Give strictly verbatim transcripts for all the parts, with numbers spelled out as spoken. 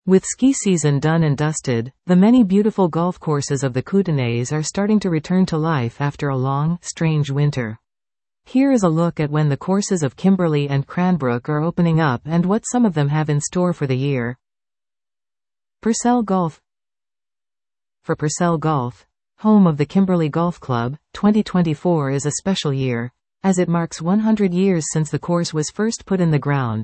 With ski season done and dusted, the many beautiful golf courses of the Kootenays are starting to return to life after a long, strange winter. Here is a look at when the courses of Kimberley and Cranbrook are opening up and what some of them have in store for the year. Purcell Golf. For Purcell Golf, home of the Kimberley Golf Club, twenty twenty-four is a special year, as it marks one hundred years since the course was first put in the ground.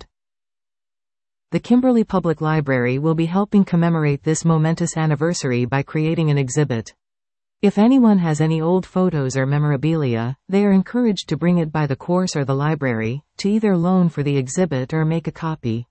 The Kimberley Public Library will be helping commemorate this momentous anniversary by creating an exhibit. If anyone has any old photos or memorabilia, they are encouraged to bring it by the course or the library, to either loan for the exhibit or make a copy.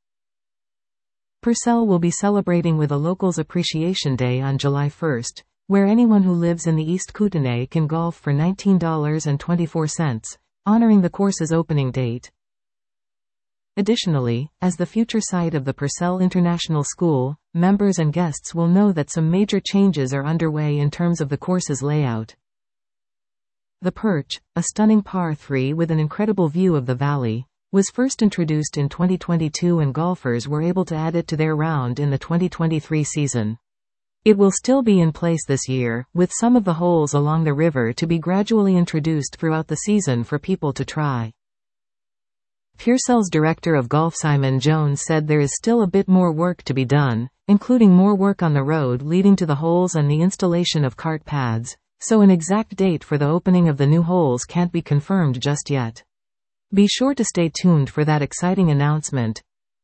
Purcell will be celebrating with a Locals Appreciation Day on July first, where anyone who lives in the East Kootenay can golf for nineteen dollars and twenty-four cents, honoring the course's opening date. Additionally, as the future site of the Purcell International School, members and guests will know that some major changes are underway in terms of the course's layout. The Perch, a stunning par three with an incredible view of the valley, was first introduced in twenty twenty-two and golfers were able to add it to their round in the twenty twenty-three season. It will still be in place this year, with some of the holes along the river to be gradually introduced throughout the season for people to try. Purcell's director of golf Simon Jones said there is still a bit more work to be done, including more work on the road leading to the holes and the installation of cart paths, so an exact date for the opening of the new holes can't be confirmed just yet. Be sure to stay tuned for that exciting announcement.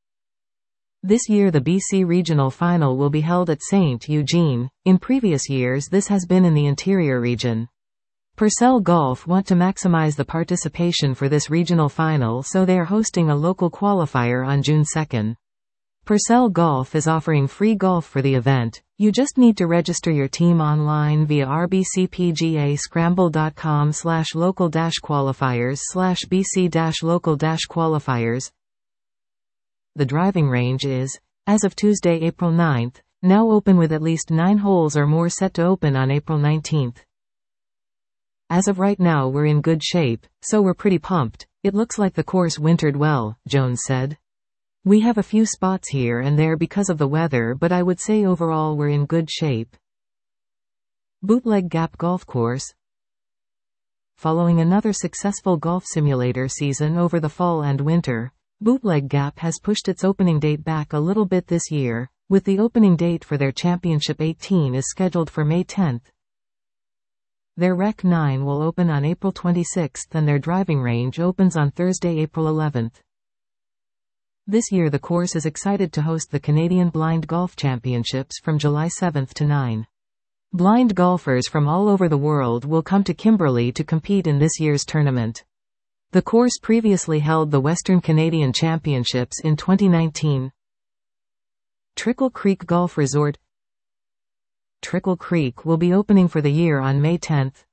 This year the B C Regional Final will be held at Saint Eugene. In previous years this has been in the interior region. Purcell Golf want to maximize the participation for this regional final, so they are hosting a local qualifier on June second. Purcell Golf is offering free golf for the event. You just need to register your team online via r b c p g a scramble dot com slash local dash qualifiers slash b c dash local dash qualifiers. The driving range is, as of Tuesday, April ninth, now open with at least nine holes or more set to open on April nineteenth. As of right now we're in good shape, so we're pretty pumped. It looks like the course wintered well, Jones said. We have a few spots here and there because of the weather, but I would say overall we're in good shape. Bootleg Gap Golf Course. Following another successful golf simulator season over the fall and winter, Bootleg Gap has pushed its opening date back a little bit this year, with the opening date for their Championship eighteen is scheduled for May tenth. Their Rec nine will open on April twenty-sixth and their driving range opens on Thursday, April eleventh. This year the course is excited to host the Canadian Blind Golf Championships from July seventh to ninth. Blind golfers from all over the world will come to Kimberley to compete in this year's tournament. The course previously held the Western Canadian Championships in twenty nineteen. Trickle Creek Golf Resort. Trickle Creek will be opening for the year on May tenth.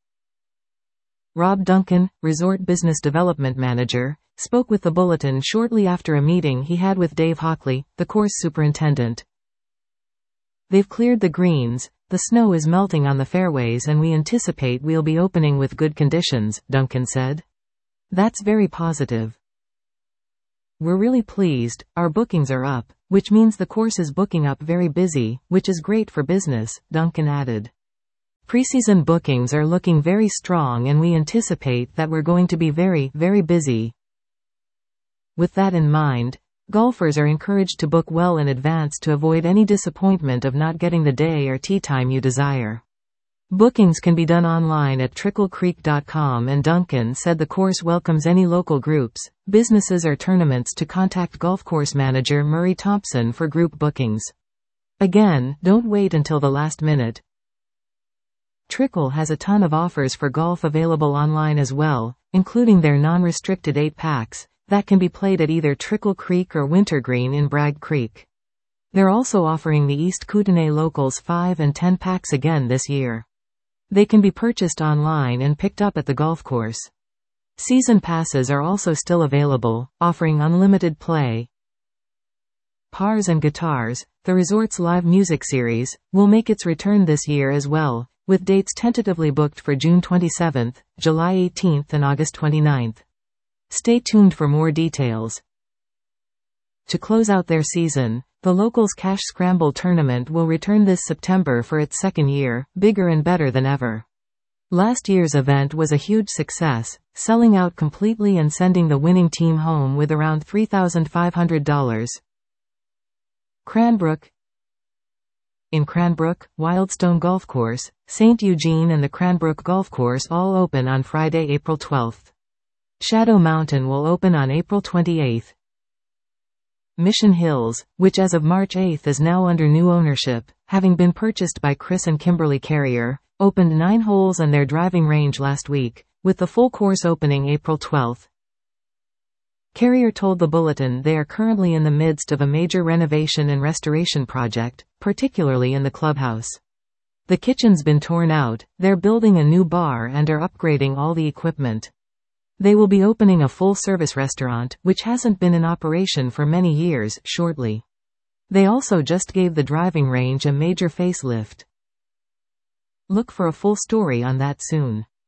Rob Duncan, Resort Business Development Manager, spoke with the Bulletin shortly after a meeting he had with Dave Hockley, the course superintendent. They've cleared the greens, the snow is melting on the fairways and we anticipate we'll be opening with good conditions, Duncan said. That's very positive. We're really pleased, our bookings are up, which means the course is booking up very busy, which is great for business, Duncan added. Preseason bookings are looking very strong and we anticipate that we're going to be very, very busy. With that in mind, golfers are encouraged to book well in advance to avoid any disappointment of not getting the day or tee time you desire. Bookings can be done online at trickle creek dot com and Duncan said the course welcomes any local groups, businesses or tournaments to contact golf course manager Murray Thompson for group bookings. Again, don't wait until the last minute. Trickle has a ton of offers for golf available online as well, including their non-restricted eight packs, that can be played at either Trickle Creek or Wintergreen in Bragg Creek. They're also offering the East Kootenay Locals five and ten packs again this year. They can be purchased online and picked up at the golf course. Season passes are also still available, offering unlimited play. Pars and Guitars, the resort's live music series, will make its return this year as well, with dates tentatively booked for June twenty-seventh, July eighteenth and August twenty-ninth. Stay tuned for more details. To close out their season, the Locals Cash Scramble Tournament will return this September for its second year, bigger and better than ever. Last year's event was a huge success, selling out completely and sending the winning team home with around three thousand five hundred dollars. Cranbrook. In Cranbrook, Wildstone Golf Course, Saint Eugene and the Cranbrook Golf Course all open on Friday, April twelfth. Shadow Mountain will open on April twenty-eighth. Mission Hills, which as of March eighth is now under new ownership, having been purchased by Chris and Kimberly Carrier, opened nine holes and their driving range last week, with the full course opening April twelfth. Carrier told the Bulletin they are currently in the midst of a major renovation and restoration project, particularly in the clubhouse. The kitchen's been torn out, they're building a new bar and are upgrading all the equipment. They will be opening a full-service restaurant, which hasn't been in operation for many years, shortly. They also just gave the driving range a major facelift. Look for a full story on that soon.